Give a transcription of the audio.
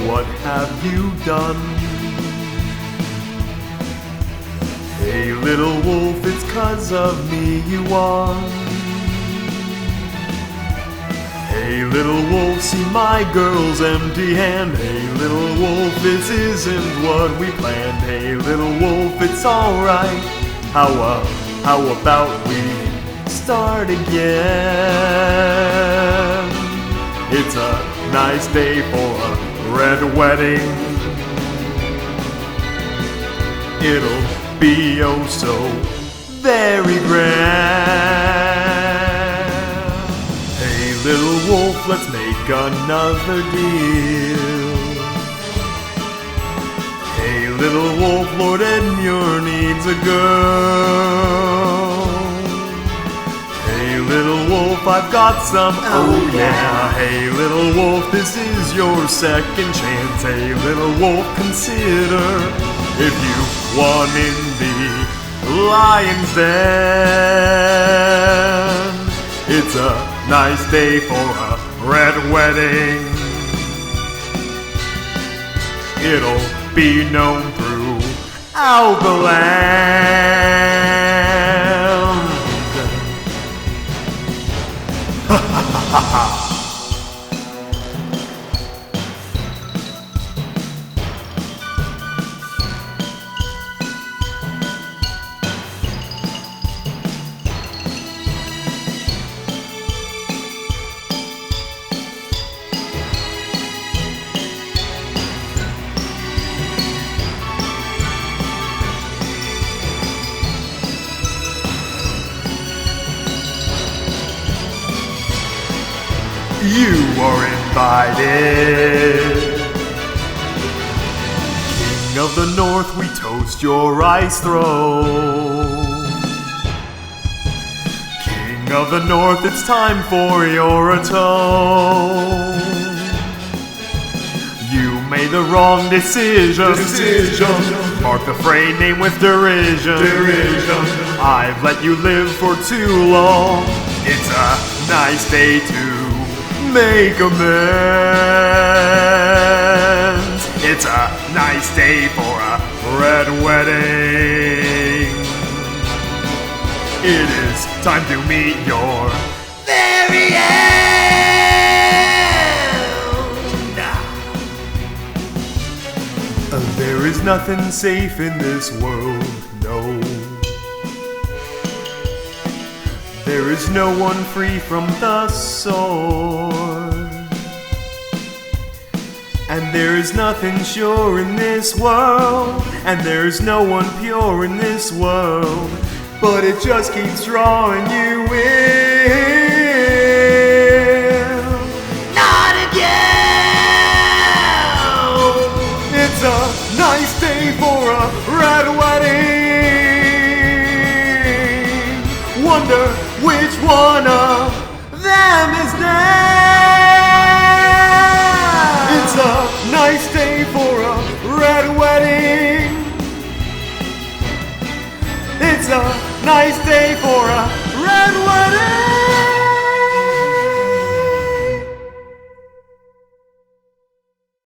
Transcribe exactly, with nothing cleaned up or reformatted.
what have you done? Hey little wolf, it's 'cause of me you won. Hey little wolf, see my girl's empty hand. Hey little wolf, this isn't what we planned. Hey little wolf, it's alright. How, uh, how about we start again? It's a nice day for a red wedding. It'll be oh so very grand. Hey little wolf, let's make another deal. Hey little wolf, Lord Edmure needs a girl. Hey little wolf, I've got some, oh yeah. Hey little wolf, this is your second chance. Hey little wolf, consider if you won in the lion's den. It's a nice day for a red wedding. It'll be known throughout the land. Ha ha ha ha. You are invited. King of the North, we toast your ice throne. King of the North, it's time for your atone. You made the wrong decision. Decision. Mark the fray name with derision. Derision. I've let you live for too long. It's a nice day to make amends. It's a nice day for a red wedding. It is time to meet your very end. There is nothing safe in this world, no. There is no one free from the sword. And there is nothing sure in this world. And there is no one pure in this world. But it just keeps drawing you in. Not again! It's a nice day for a red wedding. Wonder which one of them is next? It's a nice day for a red wedding. It's a nice day for a red wedding.